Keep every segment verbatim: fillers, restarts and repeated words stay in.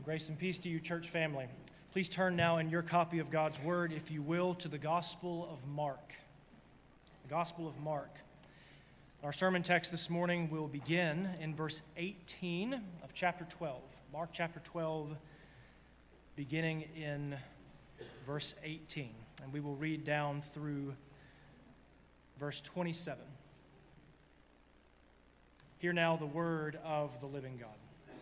Grace and peace to you, church family. Please turn now in your copy of God's Word, if you will, to the Gospel of Mark. The Gospel of Mark. Our sermon text this morning will begin in verse eighteen of chapter twelve. Mark chapter twelve, beginning in verse eighteen. And we will read down through verse twenty-seven. Hear now the word of the living God.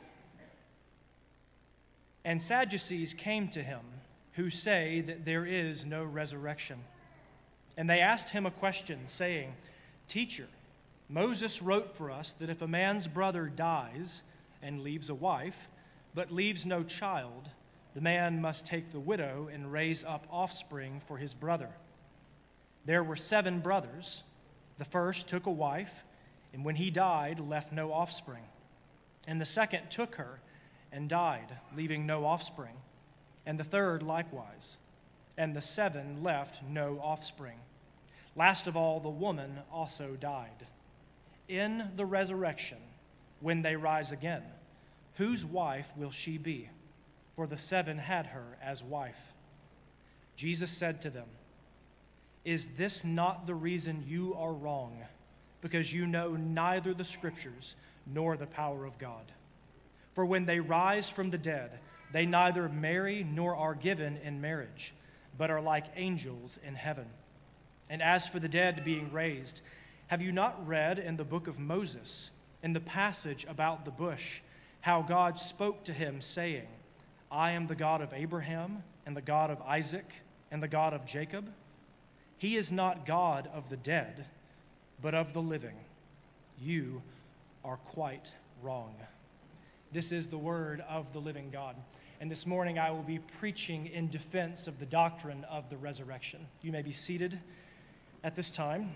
And Sadducees came to him, who say that there is no resurrection. And they asked him a question, saying, Teacher, Moses wrote for us that if a man's brother dies and leaves a wife, but leaves no child, the man must take the widow and raise up offspring for his brother. There were seven brothers. The first took a wife, and when he died, left no offspring. And the second took her and died, leaving no offspring. And the third likewise. And the seven left no offspring. Last of all, the woman also died. In the resurrection, when they rise again, whose wife will she be? For the seven had her as wife. Jesus said to them, Is this not the reason you are wrong? Because you know neither the Scriptures nor the power of God. For when they rise from the dead, they neither marry nor are given in marriage, but are like angels in heaven. And as for the dead being raised, have you not read in the book of Moses, in the passage about the bush, how God spoke to him, saying, I am the God of Abraham, and the God of Isaac, and the God of Jacob? He is not God of the dead, but of the living. You are quite wrong. This is the word of the living God. And this morning I will be preaching in defense of the doctrine of the resurrection. You may be seated at this time.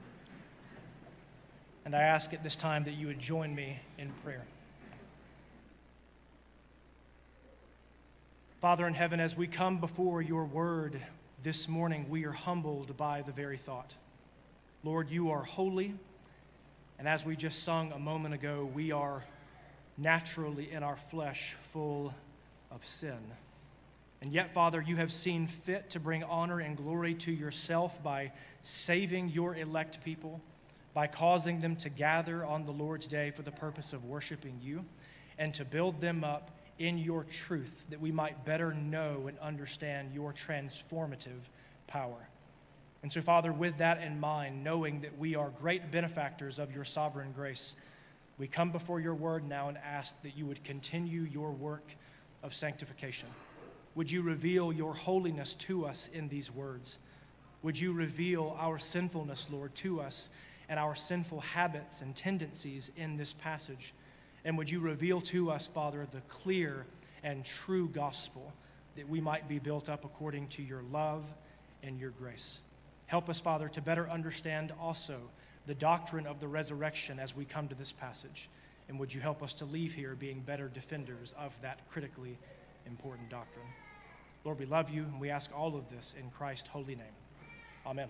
And I ask at this time that you would join me in prayer. Father in heaven, as we come before your word this morning, we are humbled by the very thought. Lord, you are holy, and as we just sung a moment ago, we are naturally in our flesh full of sin. And yet, Father, you have seen fit to bring honor and glory to yourself by saving your elect people, by causing them to gather on the Lord's day for the purpose of worshiping you, and to build them up in your truth, that we might better know and understand your transformative power. And so, Father, with that in mind, knowing that we are great benefactors of your sovereign grace, we come before your word now and ask that you would continue your work of sanctification. Would you reveal your holiness to us in these words? Would you reveal our sinfulness, Lord, to us and our sinful habits and tendencies in this passage? And would you reveal to us, Father, the clear and true gospel, that we might be built up according to your love and your grace? Help us, Father, to better understand also the doctrine of the resurrection as we come to this passage. And would you help us to leave here being better defenders of that critically important doctrine? Lord, we love you, and we ask all of this in Christ's holy name. Amen.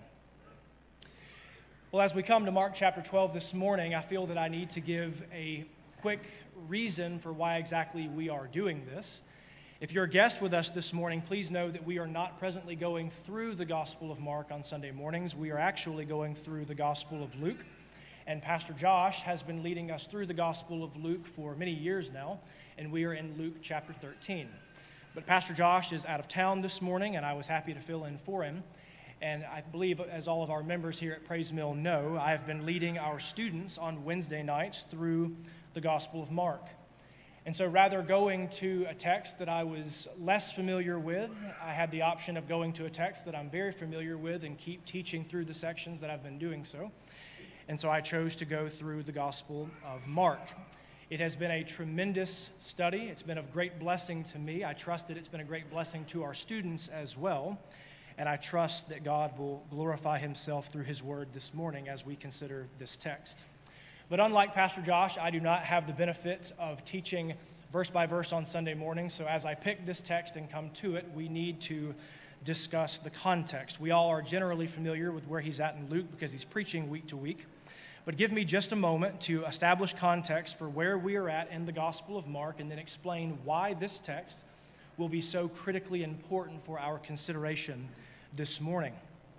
Well, as we come to Mark chapter twelve this morning, I feel that I need to give a quick reason for why exactly we are doing this. If you're a guest with us this morning, please know that we are not presently going through the Gospel of Mark on Sunday mornings. We are actually going through the Gospel of Luke. And Pastor Josh has been leading us through the Gospel of Luke for many years now, and we are in Luke chapter thirteen. But Pastor Josh is out of town this morning, and I was happy to fill in for him. And I believe, as all of our members here at Praise Mill know, I have been leading our students on Wednesday nights through the Gospel of Mark. And so rather going to a text that I was less familiar with, I had the option of going to a text that I'm very familiar with and keep teaching through the sections that I've been doing so. And so I chose to go through the Gospel of Mark. It has been a tremendous study. It's been of great blessing to me. I trust that it's been a great blessing to our students as well. And I trust that God will glorify himself through his word this morning as we consider this text. But unlike Pastor Josh, I do not have the benefit of teaching verse by verse on Sunday morning. So as I pick this text and come to it, we need to discuss the context. We all are generally familiar with where he's at in Luke because he's preaching week to week. But give me just a moment to establish context for where we are at in the Gospel of Mark and then explain why this text will be so critically important for our consideration this morning.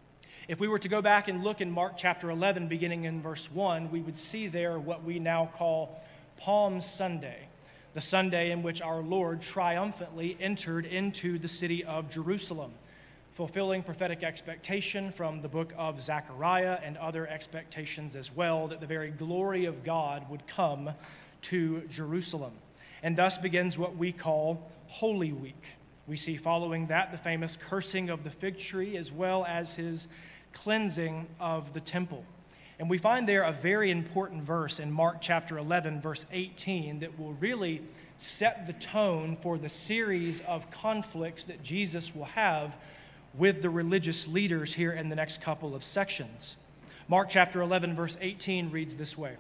If we were to go back and look in Mark chapter eleven, beginning in verse one, we would see there what we now call Palm Sunday, the Sunday in which our Lord triumphantly entered into the city of Jerusalem, fulfilling prophetic expectation from the book of Zechariah and other expectations as well, that the very glory of God would come to Jerusalem. And thus begins what we call Holy Week. We see following that the famous cursing of the fig tree as well as his cleansing of the temple. And we find there a very important verse in Mark chapter eleven, verse eighteen, that will really set the tone for the series of conflicts that Jesus will have with the religious leaders here in the next couple of sections. Mark chapter eleven, verse eighteen reads this way: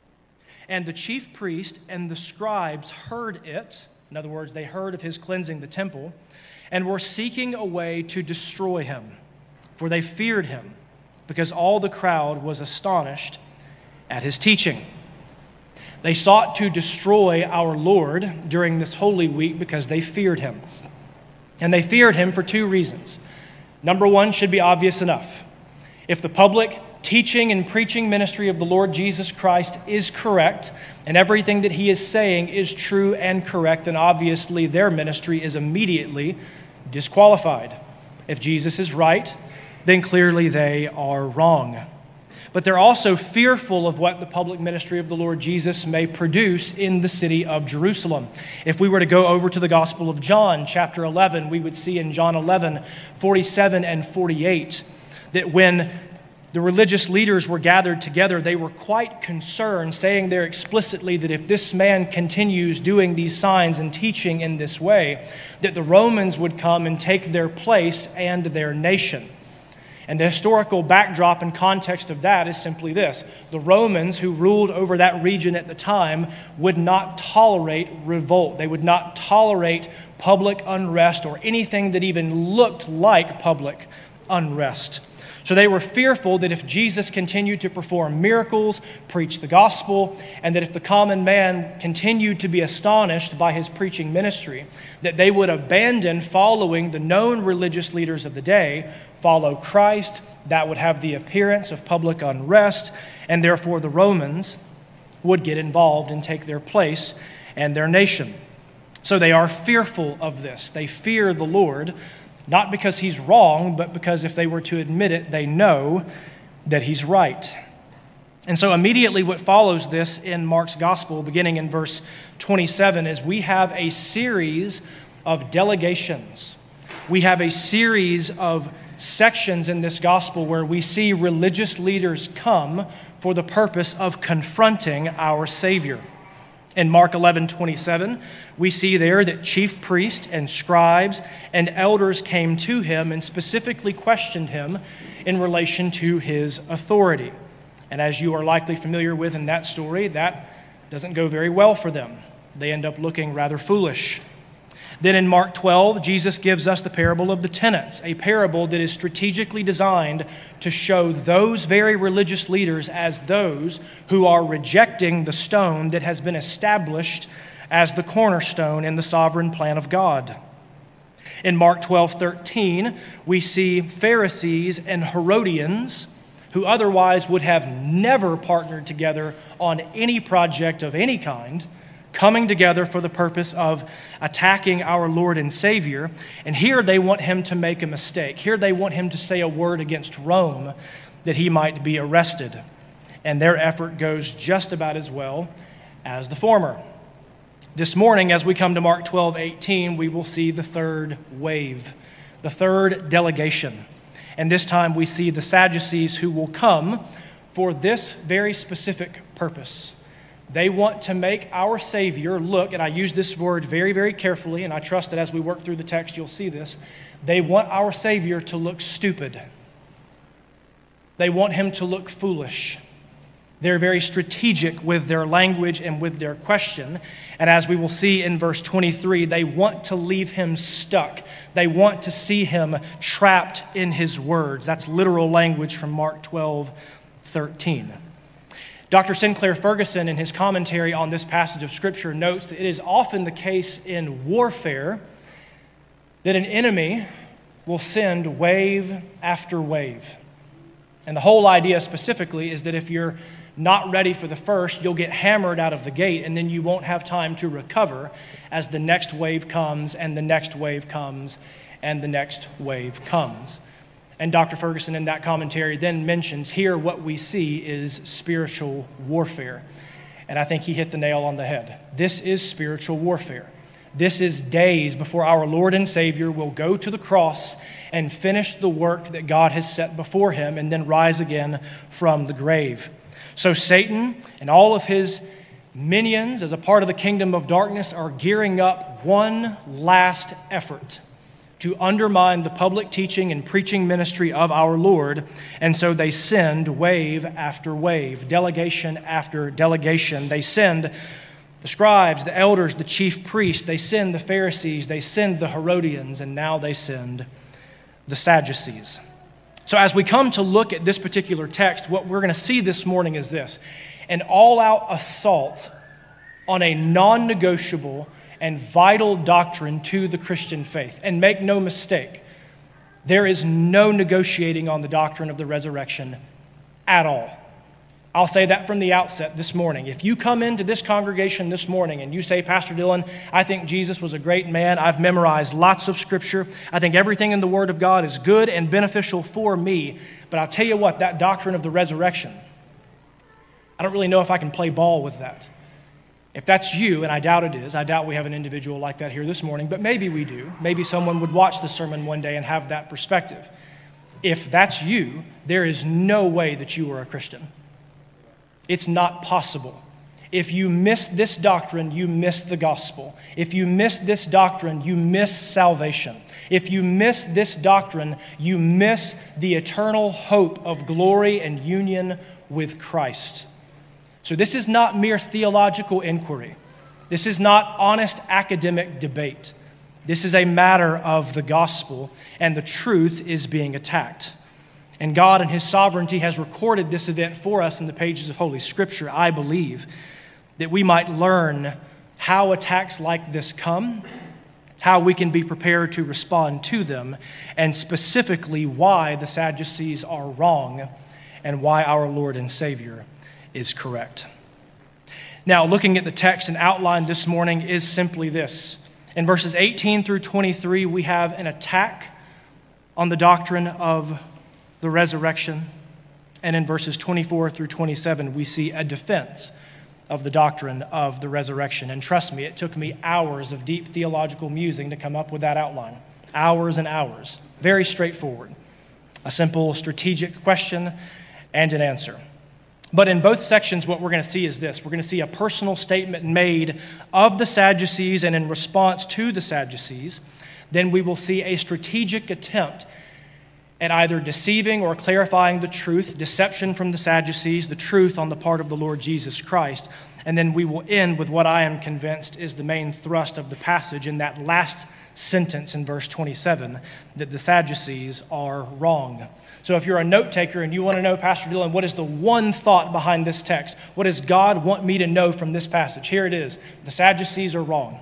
"And the chief priest and the scribes heard it," in other words, they heard of his cleansing the temple, "and were seeking a way to destroy him, for they feared him, because all the crowd was astonished at his teaching." They sought to destroy our Lord during this Holy Week because they feared him. And they feared him for two reasons. Number one should be obvious enough. If the public teaching and preaching ministry of the Lord Jesus Christ is correct, and everything that he is saying is true and correct, then obviously their ministry is immediately disqualified. If Jesus is right, then clearly they are wrong. But they're also fearful of what the public ministry of the Lord Jesus may produce in the city of Jerusalem. If we were to go over to the Gospel of John, chapter eleven, we would see in John eleven, forty-seven and forty-eight, that when the religious leaders were gathered together, they were quite concerned, saying there explicitly that if this man continues doing these signs and teaching in this way, that the Romans would come and take their place and their nation. And the historical backdrop and context of that is simply this: the Romans, who ruled over that region at the time, would not tolerate revolt. They would not tolerate public unrest or anything that even looked like public unrest. So they were fearful that if Jesus continued to perform miracles, preach the gospel, and that if the common man continued to be astonished by his preaching ministry, that they would abandon following the known religious leaders of the day, follow Christ. That would have the appearance of public unrest, and therefore the Romans would get involved and take their place and their nation. So they are fearful of this. They fear the Lord, not because he's wrong, but because if they were to admit it, they know that he's right. And so immediately what follows this in Mark's gospel, beginning in verse twenty-seven, is we have a series of delegations. We have a series of sections in this gospel where we see religious leaders come for the purpose of confronting our Savior. In Mark eleven twenty-seven, we see there that chief priests and scribes and elders came to him and specifically questioned him in relation to his authority. And as you are likely familiar with in that story, that doesn't go very well for them. They end up looking rather foolish. Then in Mark twelve, Jesus gives us the parable of the tenants, a parable that is strategically designed to show those very religious leaders as those who are rejecting the stone that has been established as the cornerstone in the sovereign plan of God. In Mark twelve thirteen, we see Pharisees and Herodians, who otherwise would have never partnered together on any project of any kind, coming together for the purpose of attacking our Lord and Savior. And here they want him to make a mistake. Here they want him to say a word against Rome that he might be arrested. And their effort goes just about as well as the former. This morning, as we come to Mark twelve eighteen, we will see the third wave, the third delegation. And this time we see the Sadducees, who will come for this very specific purpose. They want to make our Savior look, and I use this word very, very carefully, and I trust that as we work through the text you'll see this. They want our Savior to look stupid. They want him to look foolish. They're very strategic with their language and with their question. And as we will see in verse twenty-three, they want to leave him stuck. They want to see him trapped in his words. That's literal language from Mark twelve thirteen. Doctor Sinclair Ferguson, in his commentary on this passage of Scripture, notes that it is often the case in warfare that an enemy will send wave after wave. And the whole idea specifically is that if you're not ready for the first, you'll get hammered out of the gate, and then you won't have time to recover as the next wave comes, and the next wave comes, and the next wave comes. And Doctor Ferguson in that commentary then mentions here what we see is spiritual warfare. And I think he hit the nail on the head. This is spiritual warfare. This is days before our Lord and Savior will go to the cross and finish the work that God has set before him and then rise again from the grave. So Satan and all of his minions as a part of the kingdom of darkness are gearing up one last effort to undermine the public teaching and preaching ministry of our Lord. And so they send wave after wave, delegation after delegation. They send the scribes, the elders, the chief priests. They send the Pharisees. They send the Herodians. And now they send the Sadducees. So as we come to look at this particular text, what we're going to see this morning is this: an all-out assault on a non-negotiable and vital doctrine to the Christian faith. And make no mistake, there is no negotiating on the doctrine of the resurrection at all. I'll say that from the outset this morning. If you come into this congregation this morning and you say, Pastor Dylan, I think Jesus was a great man. I've memorized lots of Scripture. I think everything in the Word of God is good and beneficial for me. But I'll tell you what, that doctrine of the resurrection, I don't really know if I can play ball with that. If that's you, and I doubt it is, I doubt we have an individual like that here this morning, but maybe we do. Maybe someone would watch the sermon one day and have that perspective. If that's you, there is no way that you are a Christian. It's not possible. If you miss this doctrine, you miss the gospel. If you miss this doctrine, you miss salvation. If you miss this doctrine, you miss the eternal hope of glory and union with Christ. So this is not mere theological inquiry. This is not honest academic debate. This is a matter of the gospel, and the truth is being attacked. And God in His sovereignty has recorded this event for us in the pages of Holy Scripture, I believe, that we might learn how attacks like this come, how we can be prepared to respond to them, and specifically why the Sadducees are wrong and why our Lord and Savior is correct. Now, looking at the text and outline this morning is simply this. In verses eighteen through twenty-three, we have an attack on the doctrine of the resurrection. And in verses twenty-four through twenty-seven, we see a defense of the doctrine of the resurrection. And trust me, it took me hours of deep theological musing to come up with that outline. Hours and hours. Very straightforward. A simple strategic question and an answer. But in both sections, what we're going to see is this. We're going to see a personal statement made of the Sadducees and in response to the Sadducees. Then we will see a strategic attempt at either deceiving or clarifying the truth, deception from the Sadducees, the truth on the part of the Lord Jesus Christ. And then we will end with what I am convinced is the main thrust of the passage in that last sentence in verse twenty-seven, that the Sadducees are wrong. So if you're a note taker and you want to know, Pastor Dylan, what is the one thought behind this text? What does God want me to know from this passage? Here it is. The Sadducees are wrong.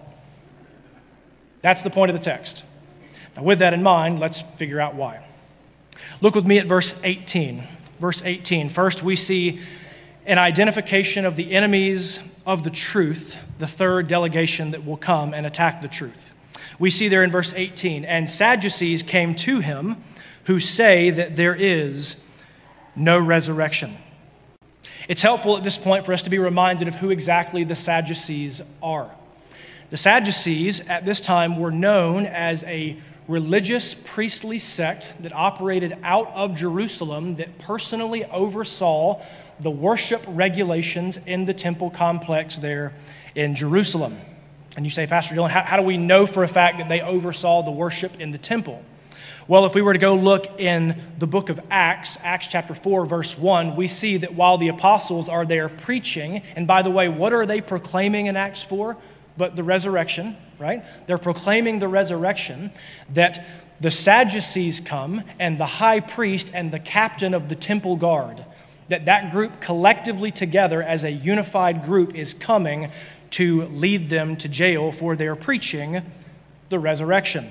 That's the point of the text. Now with that in mind, let's figure out why. Look with me at verse eighteen. Verse eighteen. First, we see an identification of the enemies of the truth, the third delegation that will come and attack the truth. We see there in verse eighteen, and Sadducees came to him who say that there is no resurrection. It's helpful at this point for us to be reminded of who exactly the Sadducees are. The Sadducees at this time were known as a religious priestly sect that operated out of Jerusalem that personally oversaw the worship regulations in the temple complex there in Jerusalem. And you say, Pastor Dylan, how, how do we know for a fact that they oversaw the worship in the temple? Well, if we were to go look in the book of Acts, Acts chapter four, verse one, we see that while the apostles are there preaching, and by the way, what are they proclaiming in Acts four? But the resurrection, right? They're proclaiming the resurrection, that the Sadducees come, and the high priest and the captain of the temple guard, that that group collectively together as a unified group is coming to lead them to jail for their preaching the resurrection.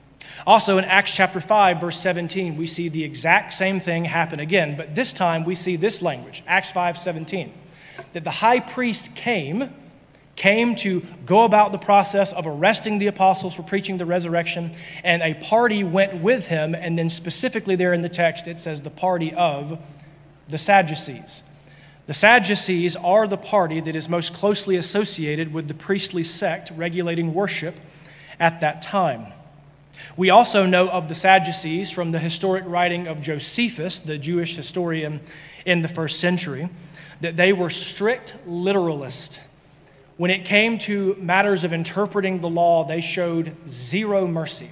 Also in Acts chapter five, verse seventeen, we see the exact same thing happen again, but this time we see this language, Acts five seventeen, that the high priest came, came to go about the process of arresting the apostles for preaching the resurrection, and a party went with him, and then specifically there in the text it says the party of the Sadducees. The Sadducees are the party that is most closely associated with the priestly sect regulating worship at that time. We also know of the Sadducees from the historic writing of Josephus, the Jewish historian in the first century, that they were strict literalists. When it came to matters of interpreting the law, they showed zero mercy.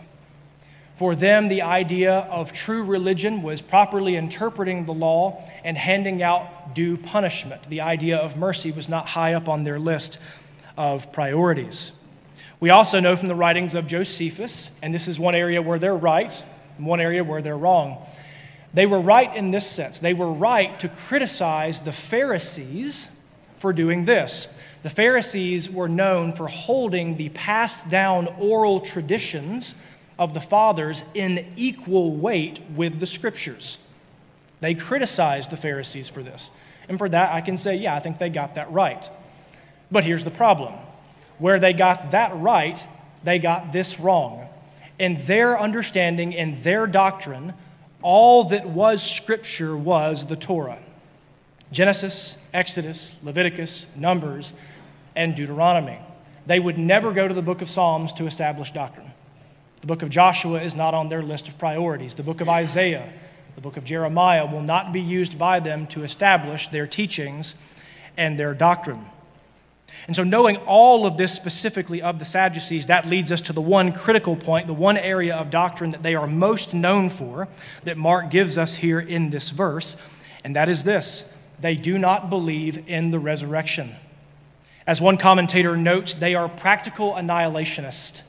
For them, the idea of true religion was properly interpreting the law and handing out due punishment. The idea of mercy was not high up on their list of priorities. We also know from the writings of Josephus, and this is one area where they're right, and one area where they're wrong. They were right in this sense. They were right to criticize the Pharisees for doing this. The Pharisees were known for holding the passed down oral traditions of the fathers in equal weight with the Scriptures. They criticized the Pharisees for this. And for that, I can say, yeah, I think they got that right. But here's the problem. Where they got that right, they got this wrong. In their understanding, in their doctrine, all that was Scripture was the Torah. Genesis, Exodus, Leviticus, Numbers, and Deuteronomy. They would never go to the book of Psalms to establish doctrine. The book of Joshua is not on their list of priorities. The book of Isaiah, the book of Jeremiah will not be used by them to establish their teachings and their doctrine. And so knowing all of this specifically of the Sadducees, that leads us to the one critical point, the one area of doctrine that they are most known for, that Mark gives us here in this verse, and that is this: they do not believe in the resurrection. As one commentator notes, they are practical annihilationists.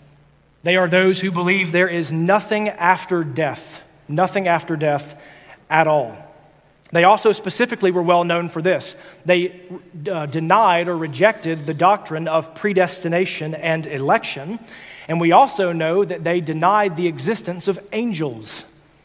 They are those who believe there is nothing after death, nothing after death at all. They also specifically were well known for this. They uh, denied or rejected the doctrine of predestination and election. And we also know that they denied the existence of angels.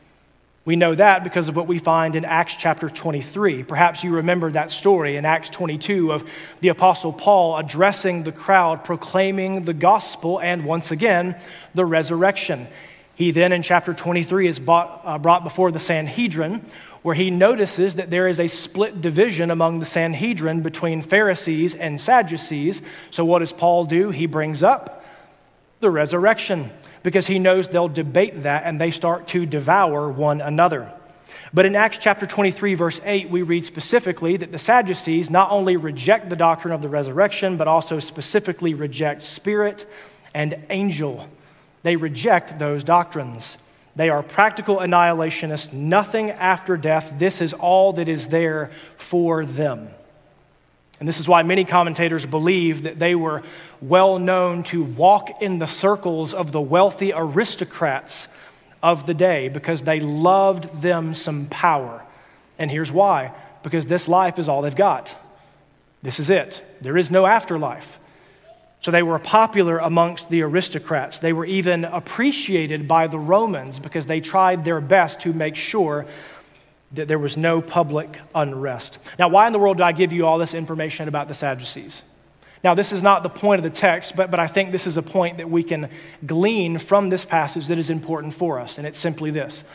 We know that because of what we find in Acts chapter twenty-three. Perhaps you remember that story in Acts twenty-two of the Apostle Paul addressing the crowd, proclaiming the gospel and, once again, the resurrection. He then, in chapter twenty-three, is brought, uh, brought before the Sanhedrin, where he notices that there is a split division among the Sanhedrin between Pharisees and Sadducees. So what does Paul do? He brings up the resurrection, because he knows they'll debate that and they start to devour one another. But in Acts chapter twenty-three, verse eight, we read specifically that the Sadducees not only reject the doctrine of the resurrection, but also specifically reject spirit and angel. They reject those doctrines. They are practical annihilationists, nothing after death. This is all that is there for them. And this is why many commentators believe that they were well known to walk in the circles of the wealthy aristocrats of the day, because they loved them some power. And here's why: because this life is all they've got. This is it. There is no afterlife. So they were popular amongst the aristocrats. They were even appreciated by the Romans because they tried their best to make sure that there was no public unrest. Now, why in the world did I give you all this information about the Sadducees? Now, this is not the point of the text, but, but I think this is a point that we can glean from this passage that is important for us, and it's simply this.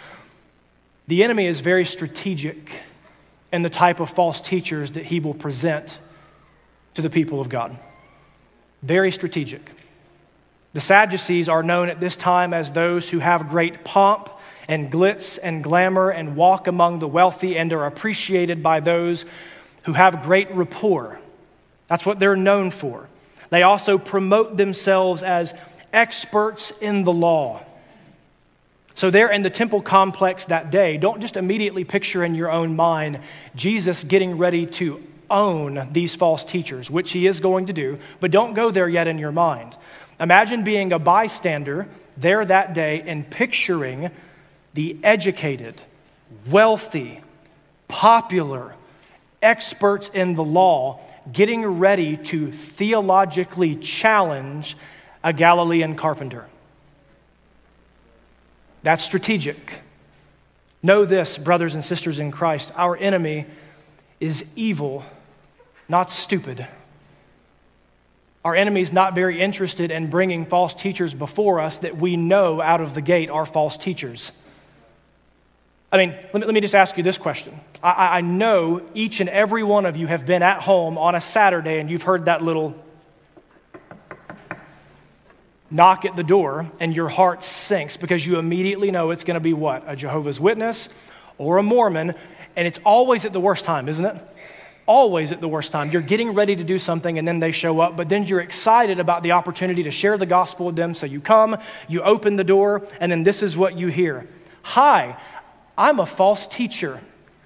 The enemy is very strategic in the type of false teachers that he will present to the people of God. Very strategic. The Sadducees are known at this time as those who have great pomp and glitz and glamour and walk among the wealthy and are appreciated by those who have great rapport. That's what they're known for. They also promote themselves as experts in the law. So there in the temple complex that day, don't just immediately picture in your own mind Jesus getting ready to own these false teachers, which he is going to do, but don't go there yet in your mind. Imagine being a bystander there that day and picturing the educated, wealthy, popular experts in the law getting ready to theologically challenge a Galilean carpenter. That's strategic. Know this, brothers and sisters in Christ, our enemy is evil, not stupid. Our enemy is not very interested in bringing false teachers before us that we know out of the gate are false teachers. I mean, let me, let me just ask you this question. I, I know each and every one of you have been at home on a Saturday and you've heard that little knock at the door and your heart sinks because you immediately know it's going to be what? A Jehovah's Witness or a Mormon, and it's always at the worst time, isn't it? Always at the worst time. You're getting ready to do something and then they show up, but then you're excited about the opportunity to share the gospel with them. So you come, you open the door, and then this is what you hear. Hi, I'm a false teacher.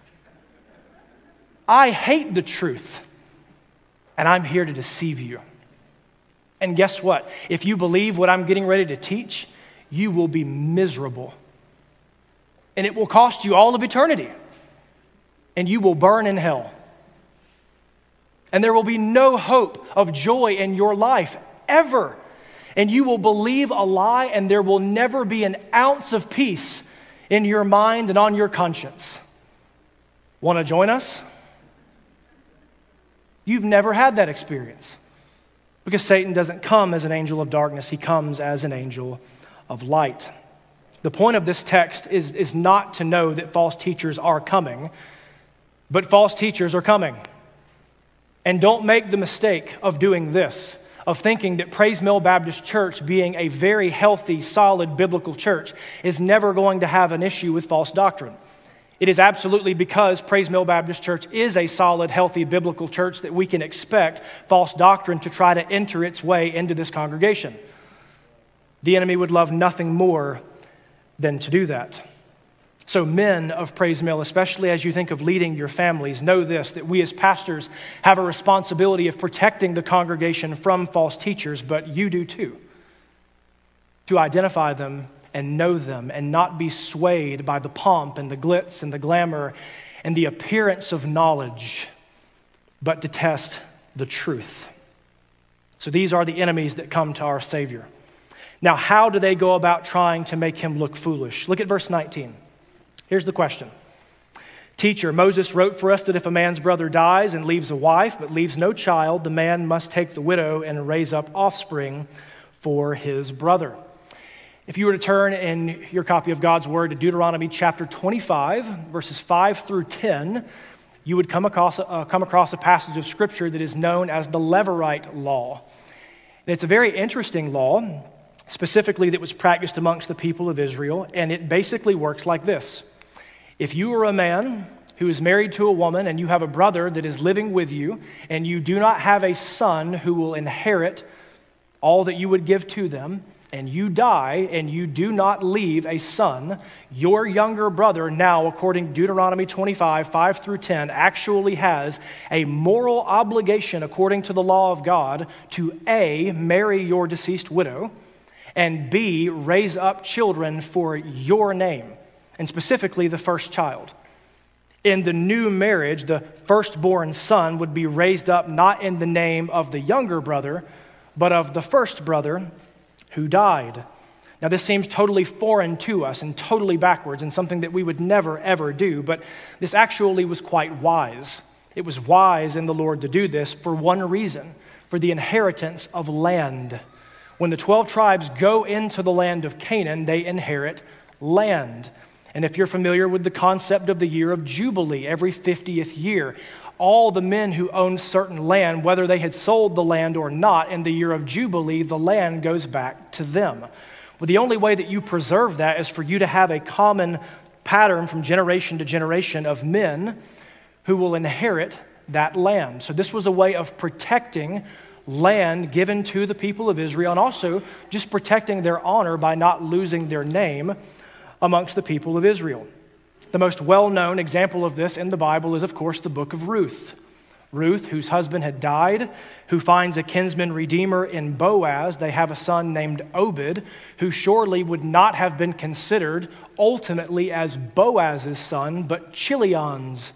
I hate the truth, and I'm here to deceive you. And guess what? If you believe what I'm getting ready to teach, you will be miserable. And it will cost you all of eternity. And you will burn in hell. And there will be no hope of joy in your life ever. And you will believe a lie, and there will never be an ounce of peace in your mind and on your conscience. Want to join us? You've never had that experience. Because Satan doesn't come as an angel of darkness, he comes as an angel of light. The point of this text is, is not to know that false teachers are coming, but false teachers are coming. And don't make the mistake of doing this, of thinking that Praise Mill Baptist Church, being a very healthy, solid biblical church, is never going to have an issue with false doctrine. It is absolutely because Praise Mill Baptist Church is a solid, healthy, biblical church that we can expect false doctrine to try to enter its way into this congregation. The enemy would love nothing more than to do that. So men of Praise Mill, especially as you think of leading your families, know this, that we as pastors have a responsibility of protecting the congregation from false teachers, but you do too. To identify them and know them and not be swayed by the pomp and the glitz and the glamour and the appearance of knowledge, but to test the truth. So these are the enemies that come to our Savior. Now, how do they go about trying to make him look foolish? Look at verse nineteen. Here's the question. Teacher, Moses wrote for us that if a man's brother dies and leaves a wife but leaves no child, the man must take the widow and raise up offspring for his brother. If you were to turn in your copy of God's Word to Deuteronomy chapter twenty-five, verses five through ten, you would come across, uh, come across a passage of Scripture that is known as the Levirate law. And it's a very interesting law, specifically that was practiced amongst the people of Israel, and it basically works like this. If you are a man who is married to a woman and you have a brother that is living with you, and you do not have a son who will inherit all that you would give to them, and you die, and you do not leave a son, your younger brother now, according to Deuteronomy twenty-five, five through ten, actually has a moral obligation, according to the law of God, to A, marry your deceased widow, and B, raise up children for your name, and specifically the first child. In the new marriage, the firstborn son would be raised up not in the name of the younger brother, but of the first brother who died. Now, this seems totally foreign to us and totally backwards and something that we would never, ever do, but this actually was quite wise. It was wise in the Lord to do this for one reason, for the inheritance of land. When the twelve tribes go into the land of Canaan, they inherit land. And if you're familiar with the concept of the year of Jubilee, every fiftieth year, all the men who owned certain land, whether they had sold the land or not, in the year of Jubilee, the land goes back to them. Well, the only way that you preserve that is for you to have a common pattern from generation to generation of men who will inherit that land. So this was a way of protecting land given to the people of Israel, and also just protecting their honor by not losing their name amongst the people of Israel. The most well-known example of this in the Bible is, of course, the book of Ruth. Ruth, whose husband had died, who finds a kinsman redeemer in Boaz. They have a son named Obed, who surely would not have been considered ultimately as Boaz's son, but Chilion's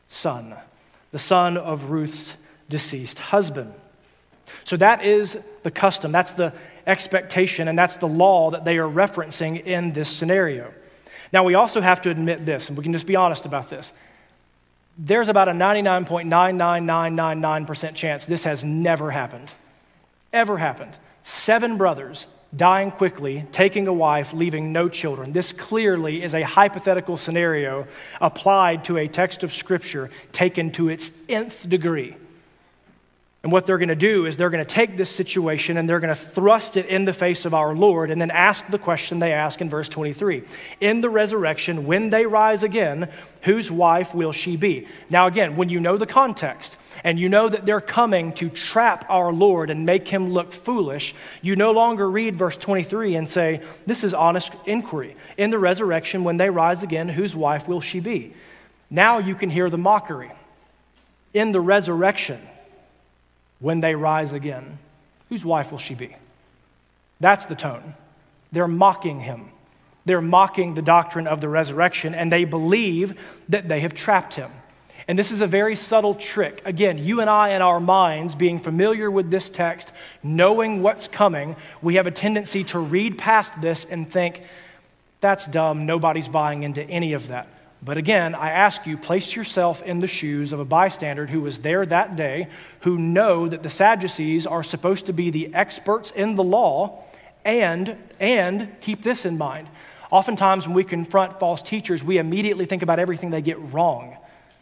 son, the son of Ruth's deceased husband. So that is the custom, that's the expectation, and that's the law that they are referencing in this scenario. Now, we also have to admit this, and we can just be honest about this. There's about a ninety-nine point nine nine nine nine nine percent chance this has never happened. Ever happened. Seven brothers dying quickly, taking a wife, leaving no children. This clearly is a hypothetical scenario applied to a text of Scripture taken to its nth degree. And what they're going to do is they're going to take this situation and they're going to thrust it in the face of our Lord and then ask the question they ask in verse twenty-three. In the resurrection, when they rise again, whose wife will she be? Now again, when you know the context and you know that they're coming to trap our Lord and make him look foolish, you no longer read verse twenty-three and say, this is honest inquiry. In the resurrection, when they rise again, whose wife will she be? Now you can hear the mockery. In the resurrection, when they rise again, whose wife will she be? That's the tone. They're mocking him. They're mocking the doctrine of the resurrection, and they believe that they have trapped him. And this is a very subtle trick. Again, you and I in our minds, being familiar with this text, knowing what's coming, we have a tendency to read past this and think, that's dumb, nobody's buying into any of that. But again, I ask you, place yourself in the shoes of a bystander who was there that day, who know that the Sadducees are supposed to be the experts in the law, and, and keep this in mind. Oftentimes when we confront false teachers, we immediately think about everything they get wrong.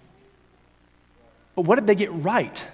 But what did they get right?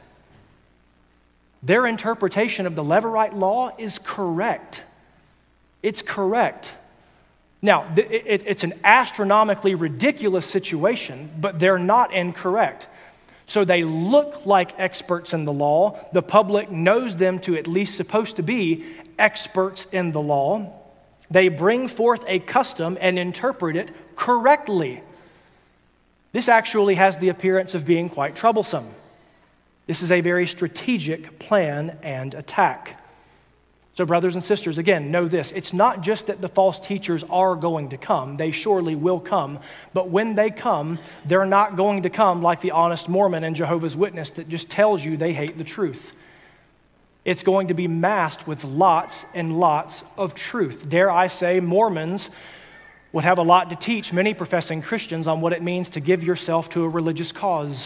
Their interpretation of the Levirate law is correct. It's correct. Now, it's an astronomically ridiculous situation, but they're not incorrect. So they look like experts in the law. The public knows them to at least supposed to be experts in the law. They bring forth a custom and interpret it correctly. This actually has the appearance of being quite troublesome. This is a very strategic plan and attack. So brothers and sisters, again, know this. It's not just that the false teachers are going to come. They surely will come. But when they come, they're not going to come like the honest Mormon and Jehovah's Witness that just tells you they hate the truth. It's going to be masked with lots and lots of truth. Dare I say, Mormons would have a lot to teach many professing Christians on what it means to give yourself to a religious cause,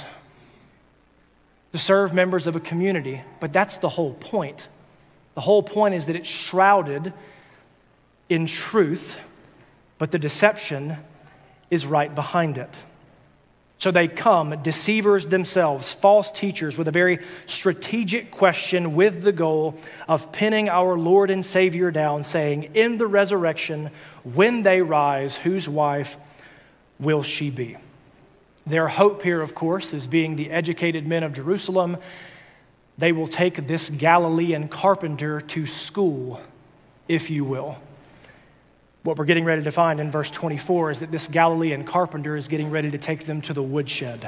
to serve members of a community. But that's the whole point. The whole point is that it's shrouded in truth, but the deception is right behind it. So they come, deceivers themselves, false teachers, with a very strategic question with the goal of pinning our Lord and Savior down, saying, in the resurrection, when they rise, whose wife will she be? Their hope here, of course, is being the educated men of Jerusalem. They will take this Galilean carpenter to school, if you will. What we're getting ready to find in verse twenty-four is that this Galilean carpenter is getting ready to take them to the woodshed.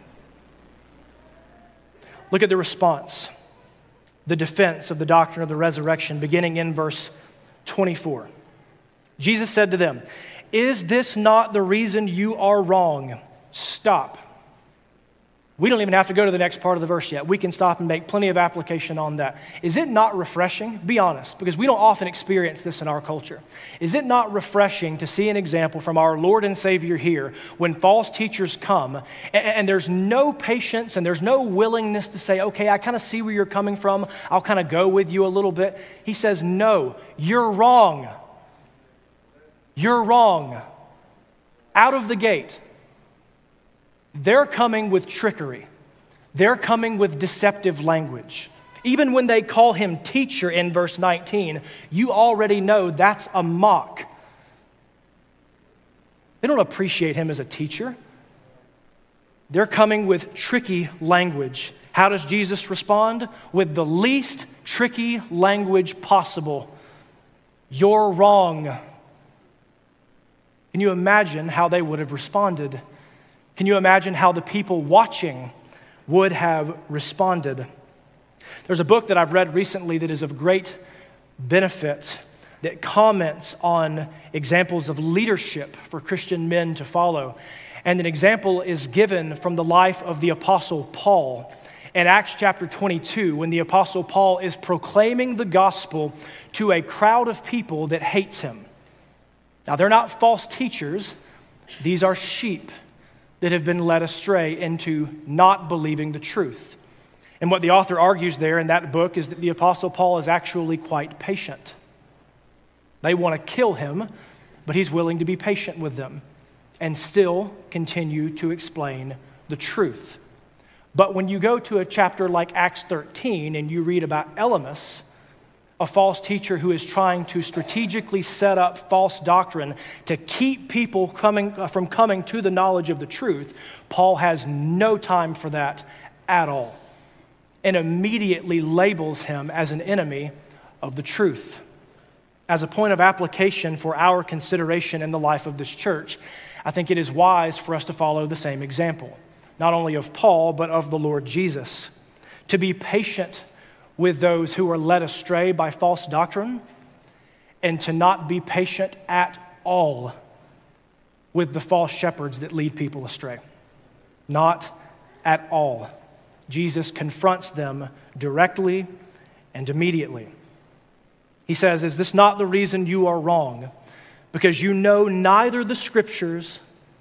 Look at the response, the defense of the doctrine of the resurrection, beginning in verse twenty-four. Jesus said to them, is this not the reason you are wrong? Stop. We don't even have to go to the next part of the verse yet. We can stop and make plenty of application on that. Is it not refreshing? Be honest, because we don't often experience this in our culture. Is it not refreshing to see an example from our Lord and Savior here when false teachers come and, and there's no patience and there's no willingness to say, okay, I kind of see where you're coming from. I'll kind of go with you a little bit. He says, no, you're wrong. You're wrong. Out of the gate. They're coming with trickery. They're coming with deceptive language. Even when they call him teacher in verse nineteen, you already know that's a mock. They don't appreciate him as a teacher. They're coming with tricky language. How does Jesus respond? With the least tricky language possible. You're wrong. Can you imagine how they would have responded? Can you imagine how the people watching would have responded? There's a book that I've read recently that is of great benefit that comments on examples of leadership for Christian men to follow. And an example is given from the life of the Apostle Paul in Acts chapter twenty-two, when the Apostle Paul is proclaiming the gospel to a crowd of people that hates him. Now, they're not false teachers. These are sheep that have been led astray into not believing the truth. And what the author argues there in that book is that the Apostle Paul is actually quite patient. They want to kill him, but he's willing to be patient with them and still continue to explain the truth. But when you go to a chapter like Acts thirteen and you read about Elymas, a false teacher who is trying to strategically set up false doctrine to keep people coming from coming to the knowledge of the truth, Paul has no time for that at all and immediately labels him as an enemy of the truth. As a point of application for our consideration in the life of this church, I think it is wise for us to follow the same example, not only of Paul, but of the Lord Jesus, to be patient with those who are led astray by false doctrine, and to not be patient at all with the false shepherds that lead people astray. Not at all. Jesus confronts them directly and immediately. He says, "Is this not the reason you are wrong? Because you know neither the Scriptures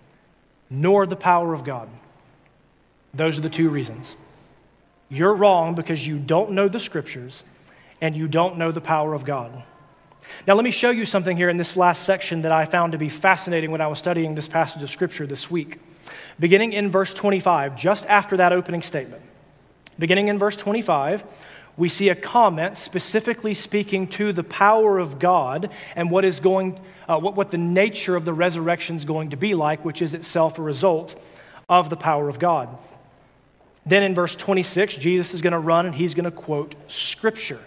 nor the power of God." Those are the two reasons. You're wrong because you don't know the Scriptures and you don't know the power of God. Now, let me show you something here in this last section that I found to be fascinating when I was studying this passage of Scripture this week. Beginning in verse twenty-five, just after that opening statement, beginning in verse twenty-five, we see a comment specifically speaking to the power of God and what is going, uh, what, what the nature of the resurrection is going to be like, which is itself a result of the power of God. Then in verse twenty-six, Jesus is going to run and he's going to quote Scripture.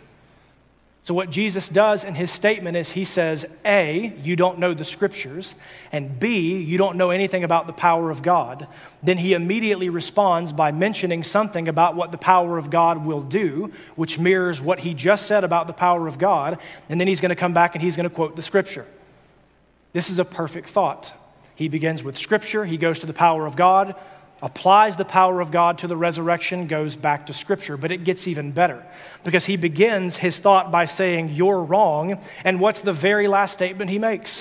So what Jesus does in his statement is he says, A, you don't know the Scriptures, and B, you don't know anything about the power of God. Then he immediately responds by mentioning something about what the power of God will do, which mirrors what he just said about the power of God, and then he's going to come back and he's going to quote the Scripture. This is a perfect thought. He begins with Scripture, he goes to the power of God, applies the power of God to the resurrection, goes back to Scripture. But it gets even better because he begins his thought by saying, "You're wrong." And what's the very last statement he makes?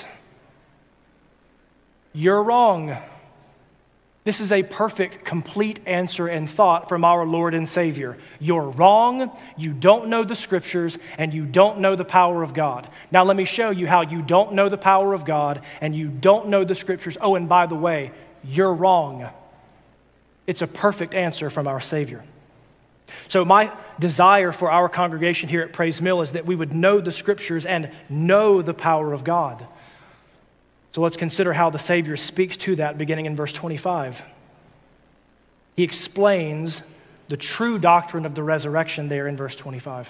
You're wrong. This is a perfect, complete answer and thought from our Lord and Savior. You're wrong, you don't know the Scriptures, and you don't know the power of God. Now let me show you how you don't know the power of God and you don't know the Scriptures. Oh, and by the way, you're wrong. It's a perfect answer from our Savior. So my desire for our congregation here at Praise Mill is that we would know the Scriptures and know the power of God. So let's consider how the Savior speaks to that beginning in verse twenty-five. He explains the true doctrine of the resurrection there in verse twenty-five.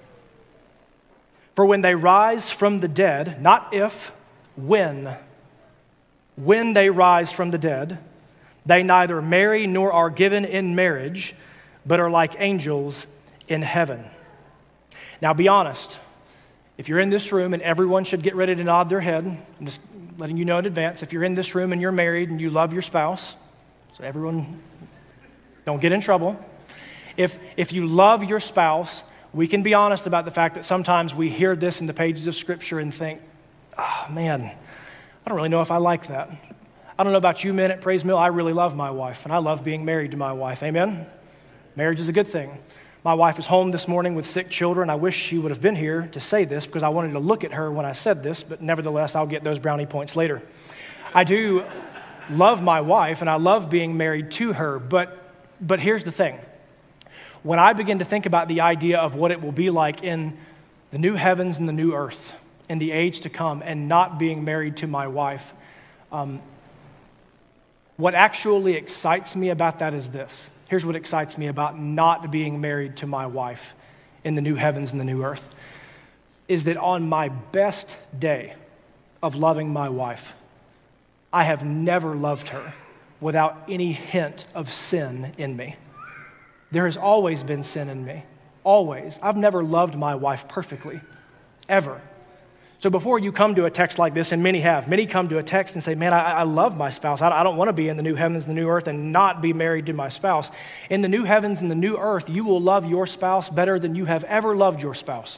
For when they rise from the dead, not if, when, when they rise from the dead, they neither marry nor are given in marriage, but are like angels in heaven. Now be honest. If you're in this room, and everyone should get ready to nod their head, I'm just letting you know in advance. If you're in this room and you're married and you love your spouse, so everyone don't get in trouble. If, if you love your spouse, we can be honest about the fact that sometimes we hear this in the pages of Scripture and think, oh man, I don't really know if I like that. I don't know about you men at Praise Mill, I really love my wife, and I love being married to my wife. Amen? Marriage is a good thing. My wife is home this morning with sick children. I wish she would have been here to say this because I wanted to look at her when I said this, but nevertheless, I'll get those brownie points later. I do love my wife, and I love being married to her, but, but here's the thing. When I begin to think about the idea of what it will be like in the new heavens and the new earth, in the age to come, and not being married to my wife, um, what actually excites me about that is this. Here's what excites me about not being married to my wife in the new heavens and the new earth, is that on my best day of loving my wife, I have never loved her without any hint of sin in me. There has always been sin in me, always. I've never loved my wife perfectly, ever. So before you come to a text like this, and many have, many come to a text and say, man, I, I love my spouse. I, I don't want to be in the new heavens and the new earth and not be married to my spouse. In the new heavens and the new earth, you will love your spouse better than you have ever loved your spouse.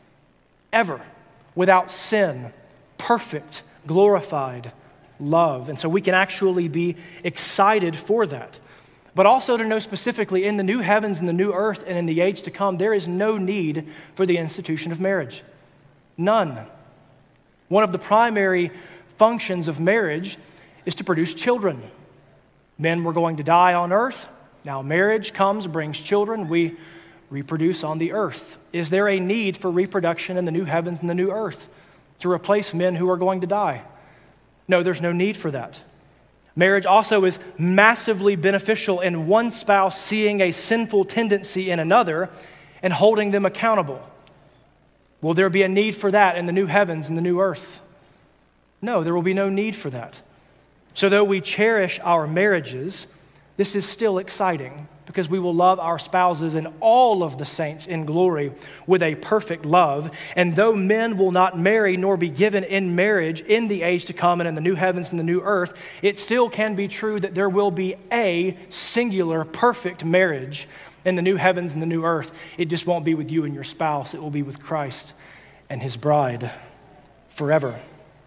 Ever. Without sin. Perfect, glorified love. And so we can actually be excited for that. But also to know specifically, in the new heavens and the new earth and in the age to come, there is no need for the institution of marriage. None. One of the primary functions of marriage is to produce children. Men were going to die on earth. Now marriage comes, brings children. We reproduce on the earth. Is there a need for reproduction in the new heavens and the new earth to replace men who are going to die? No, there's no need for that. Marriage also is massively beneficial in one spouse seeing a sinful tendency in another and holding them accountable. Will there be a need for that in the new heavens and the new earth? No, there will be no need for that. So though we cherish our marriages, this is still exciting because we will love our spouses and all of the saints in glory with a perfect love. And though men will not marry nor be given in marriage in the age to come and in the new heavens and the new earth, it still can be true that there will be a singular perfect marriage in the new heavens and the new earth. It just won't be with you and your spouse. It will be with Christ and his bride forever.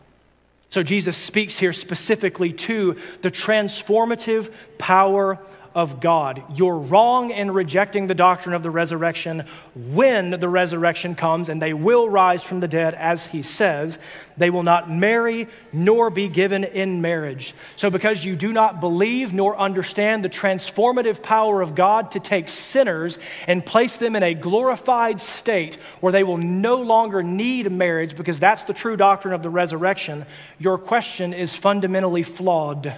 So Jesus speaks here specifically to the transformative power of God. You're wrong in rejecting the doctrine of the resurrection. When the resurrection comes, and they will rise from the dead, as he says, they will not marry nor be given in marriage. So because you do not believe nor understand the transformative power of God to take sinners and place them in a glorified state where they will no longer need marriage because that's the true doctrine of the resurrection, your question is fundamentally flawed.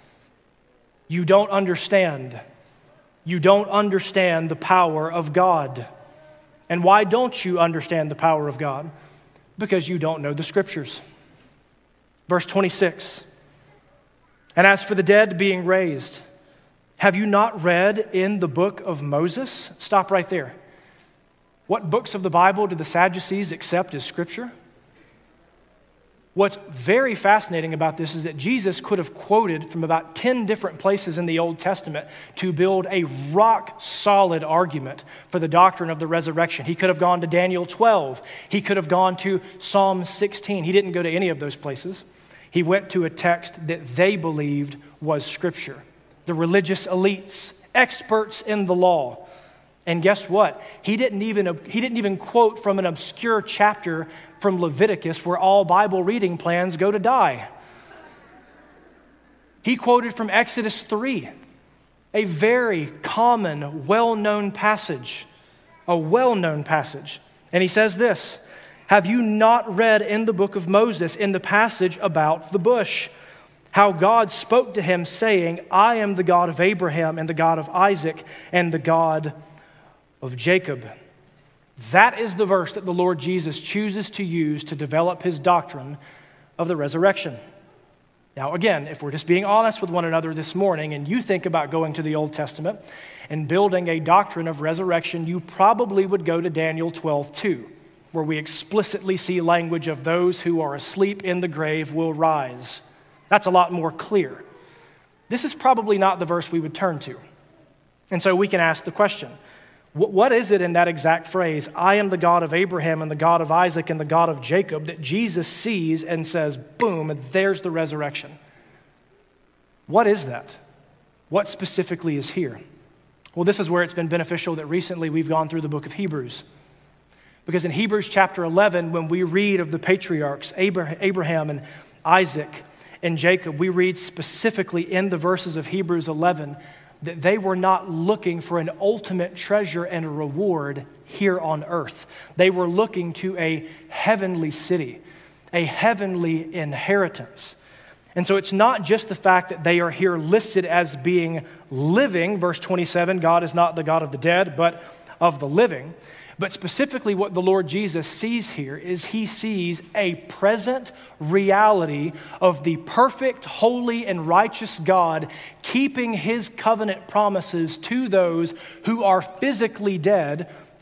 You don't understand. You don't understand the power of God. And why don't you understand the power of God? Because you don't know the scriptures. Verse twenty-six, and as for the dead being raised, have you not read in the book of Moses? Stop right there. What books of the Bible do the Sadducees accept as scripture? What's very fascinating about this is that Jesus could have quoted from about ten different places in the Old Testament to build a rock-solid argument for the doctrine of the resurrection. He could have gone to Daniel twelve. He could have gone to Psalm sixteen. He didn't go to any of those places. He went to a text that they believed was Scripture. The religious elites, experts in the law. And guess what? He didn't even, he didn't even quote from an obscure chapter from Leviticus where all Bible reading plans go to die. He quoted from Exodus three, a very common, well-known passage, a well-known passage. And he says this, have you not read in the book of Moses, in the passage about the bush, how God spoke to him saying, I am the God of Abraham and the God of Isaac and the God of Jacob. That is the verse that the Lord Jesus chooses to use to develop his doctrine of the resurrection. Now again, if we're just being honest with one another this morning and you think about going to the Old Testament and building a doctrine of resurrection, you probably would go to Daniel twelve two, where we explicitly see language of those who are asleep in the grave will rise. That's a lot more clear. This is probably not the verse we would turn to. And so we can ask the question, what is it in that exact phrase, I am the God of Abraham and the God of Isaac and the God of Jacob, that Jesus sees and says, boom, there's the resurrection? What is that? What specifically is here? Well, this is where it's been beneficial that recently we've gone through the book of Hebrews. Because in Hebrews chapter eleven, when we read of the patriarchs, Abraham and Isaac and Jacob, we read specifically in the verses of Hebrews eleven that they were not looking for an ultimate treasure and a reward here on earth. They were looking to a heavenly city, a heavenly inheritance. And so it's not just the fact that they are here listed as being living. Verse twenty-seven, God is not the God of the dead, but of the living. But specifically what the Lord Jesus sees here is he sees a present reality of the perfect, holy, and righteous God keeping his covenant promises to those who are physically dead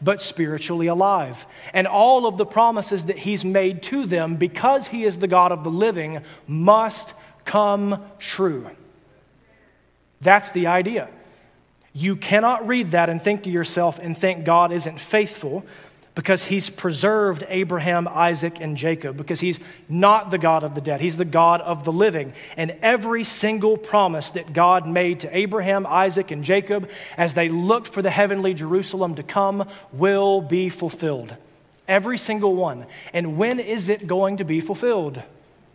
but spiritually alive. And all of the promises that he's made to them, because he is the God of the living, must come true. That's the idea. You cannot read that and think to yourself and think God isn't faithful, because he's preserved Abraham, Isaac, and Jacob, because he's not the God of the dead. He's the God of the living. And every single promise that God made to Abraham, Isaac, and Jacob as they looked for the heavenly Jerusalem to come will be fulfilled. Every single one. And when is it going to be fulfilled?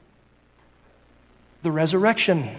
The resurrection.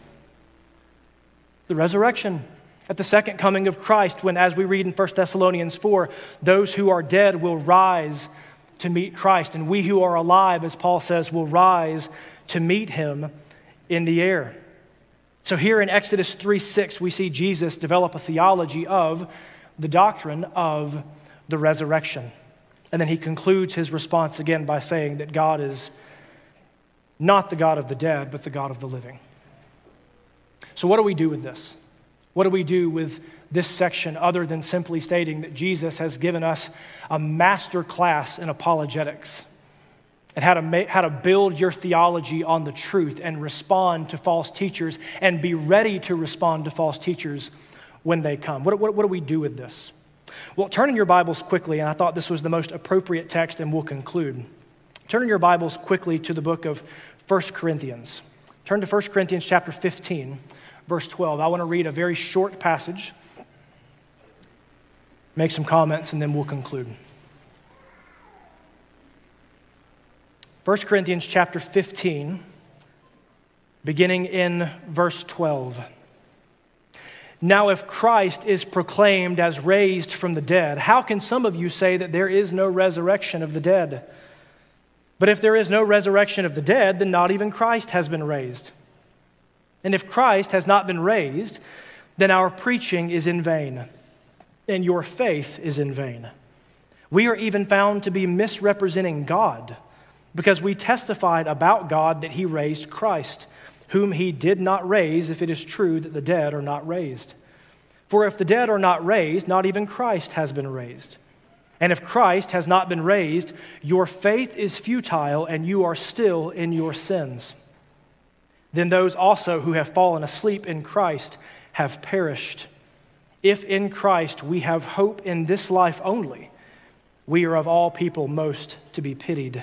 The resurrection. At the second coming of Christ, when, as we read in First Thessalonians four, those who are dead will rise to meet Christ, and we who are alive, as Paul says, will rise to meet him in the air. So here in Exodus three six, we see Jesus develop a theology of the doctrine of the resurrection. And then he concludes his response again by saying that God is not the God of the dead, but the God of the living. So what do we do with this? What do we do with this section other than simply stating that Jesus has given us a master class in apologetics and how to, make, how to build your theology on the truth and respond to false teachers and be ready to respond to false teachers when they come? What, what, what do we do with this? Well, turn in your Bibles quickly, and I thought this was the most appropriate text, and we'll conclude. Turn in your Bibles quickly to the book of First Corinthians. Turn to First Corinthians chapter fifteen. Verse twelve, I want to read a very short passage, make some comments, and then we'll conclude. First Corinthians chapter fifteen, beginning in verse twelve. Now, if Christ is proclaimed as raised from the dead, how can some of you say that there is no resurrection of the dead? But if there is no resurrection of the dead, then not even Christ has been raised. And if Christ has not been raised, then our preaching is in vain, and your faith is in vain. We are even found to be misrepresenting God, because we testified about God that he raised Christ, whom he did not raise, if it is true that the dead are not raised. For if the dead are not raised, not even Christ has been raised. And if Christ has not been raised, your faith is futile, and you are still in your sins. Then those also who have fallen asleep in Christ have perished. If in Christ we have hope in this life only, we are of all people most to be pitied.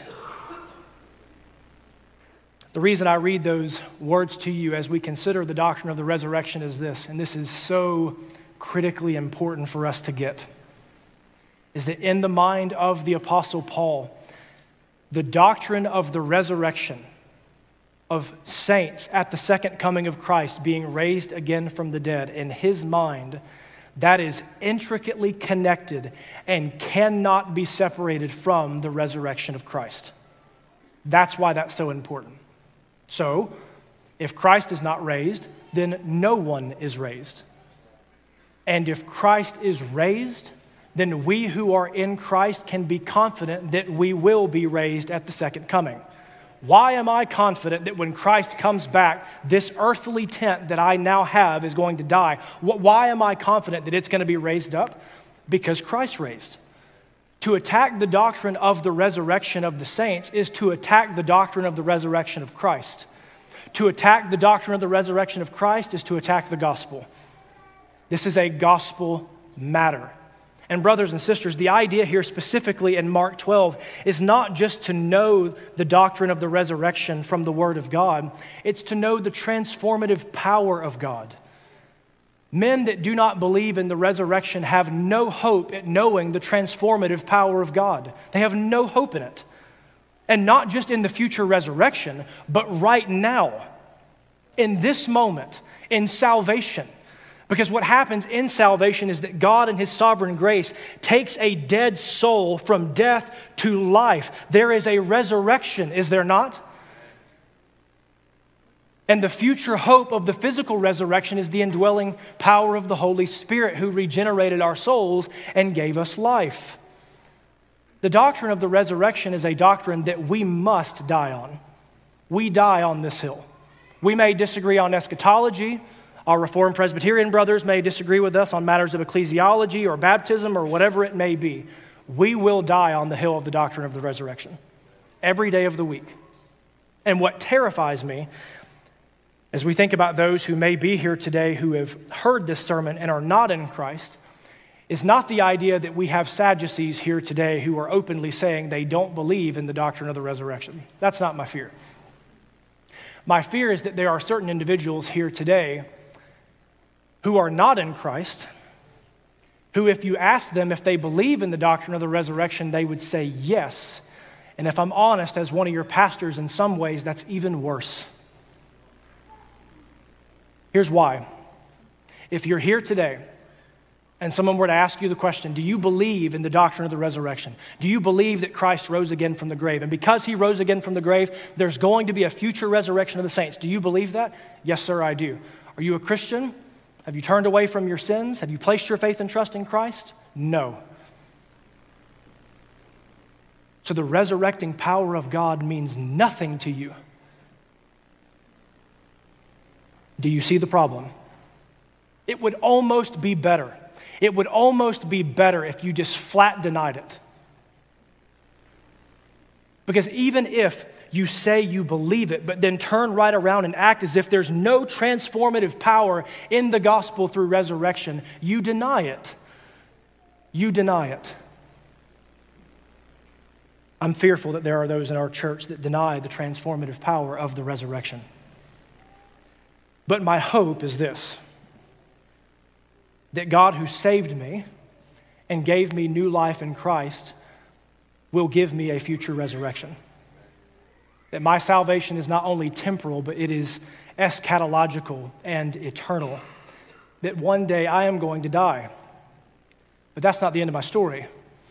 The reason I read those words to you as we consider the doctrine of the resurrection is this, and this is so critically important for us to get, is that in the mind of the Apostle Paul, the doctrine of the resurrection of saints at the second coming of Christ being raised again from the dead, in his mind, that is intricately connected and cannot be separated from the resurrection of Christ. That's why that's so important. So, if Christ is not raised, then no one is raised. And if Christ is raised, then we who are in Christ can be confident that we will be raised at the second coming. Why am I confident that when Christ comes back, this earthly tent that I now have is going to die? Why am I confident that it's going to be raised up? Because Christ raised. To attack the doctrine of the resurrection of the saints is to attack the doctrine of the resurrection of Christ. To attack the doctrine of the resurrection of Christ is to attack the gospel. This is a gospel matter. And brothers and sisters, the idea here specifically in Mark twelve is not just to know the doctrine of the resurrection from the Word of God. It's to know the transformative power of God. Men that do not believe in the resurrection have no hope at knowing the transformative power of God. They have no hope in it. And not just in the future resurrection, but right now, in this moment, in salvation. Because what happens in salvation is that God in his sovereign grace takes a dead soul from death to life. There is a resurrection, is there not? And the future hope of the physical resurrection is the indwelling power of the Holy Spirit, who regenerated our souls and gave us life. The doctrine of the resurrection is a doctrine that we must die on. We die on this hill. We may disagree on eschatology, Our Reformed Presbyterian brothers may disagree with us on matters of ecclesiology or baptism or whatever it may be. We will die on the hill of the doctrine of the resurrection every day of the week. And what terrifies me as we think about those who may be here today who have heard this sermon and are not in Christ is not the idea that we have Sadducees here today who are openly saying they don't believe in the doctrine of the resurrection. That's not my fear. My fear is that there are certain individuals here today who are not in Christ, who if you ask them if they believe in the doctrine of the resurrection, they would say yes. And if I'm honest, as one of your pastors, in some ways, that's even worse. Here's why. If you're here today and someone were to ask you the question, do you believe in the doctrine of the resurrection? Do you believe that Christ rose again from the grave? And because he rose again from the grave, there's going to be a future resurrection of the saints. Do you believe that? Yes, sir, I do. Are you a Christian? Have you turned away from your sins? Have you placed your faith and trust in Christ? No. So the resurrecting power of God means nothing to you. Do you see the problem? It would almost be better. It would almost be better if you just flat denied it. Because even if you say you believe it, but then turn right around and act as if there's no transformative power in the gospel through resurrection, you deny it. You deny it. I'm fearful that there are those in our church that deny the transformative power of the resurrection. But my hope is this, that God who saved me and gave me new life in Christ will give me a future resurrection. That my salvation is not only temporal, but it is eschatological and eternal. That one day I am going to die. But that's not the end of my story.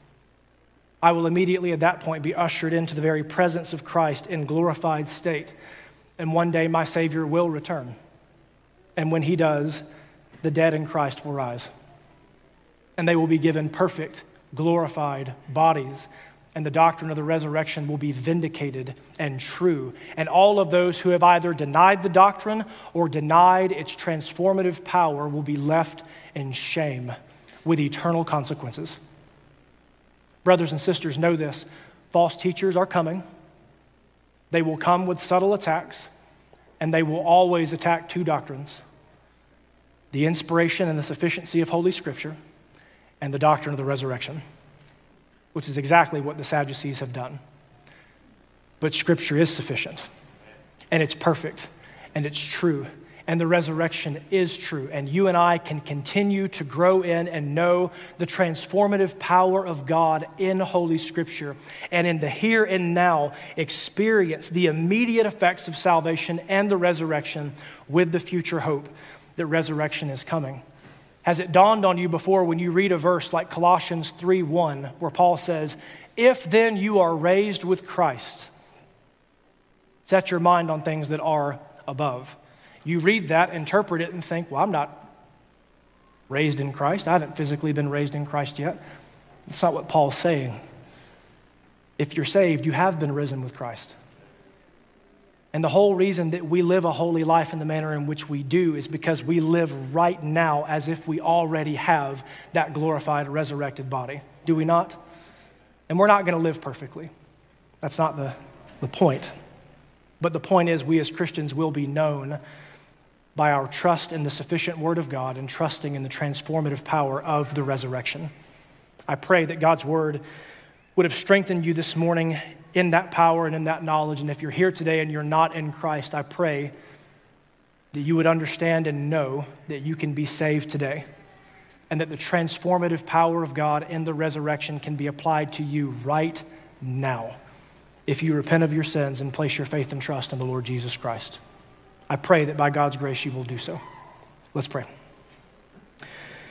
I will immediately at that point be ushered into the very presence of Christ in glorified state. And one day my Savior will return. And when he does, the dead in Christ will rise. And they will be given perfect, glorified bodies. And the doctrine of the resurrection will be vindicated and true. And all of those who have either denied the doctrine or denied its transformative power will be left in shame with eternal consequences. Brothers and sisters, know this. False teachers are coming. They will come with subtle attacks, and they will always attack two doctrines: the inspiration and the sufficiency of Holy Scripture, and the doctrine of the resurrection, which is exactly what the Sadducees have done. But Scripture is sufficient, and it's perfect, and it's true, and the resurrection is true, and you and I can continue to grow in and know the transformative power of God in Holy Scripture, and in the here and now experience the immediate effects of salvation and the resurrection with the future hope that resurrection is coming. Has it dawned on you before when you read a verse like Colossians three one, where Paul says, "If then you are raised with Christ, set your mind on things that are above." You read that, interpret it, and think, well, I'm not raised in Christ. I haven't physically been raised in Christ yet. That's not what Paul's saying. If you're saved, you have been risen with Christ. And the whole reason that we live a holy life in the manner in which we do is because we live right now as if we already have that glorified, resurrected body. Do we not? And we're not going to live perfectly. That's not the, the point. But the point is, we as Christians will be known by our trust in the sufficient Word of God and trusting in the transformative power of the resurrection. I pray that God's Word would have strengthened you this morning in that power and in that knowledge. And if you're here today and you're not in Christ, I pray that you would understand and know that you can be saved today, and that the transformative power of God in the resurrection can be applied to you right now if you repent of your sins and place your faith and trust in the Lord Jesus Christ. I pray that by God's grace you will do so. Let's pray.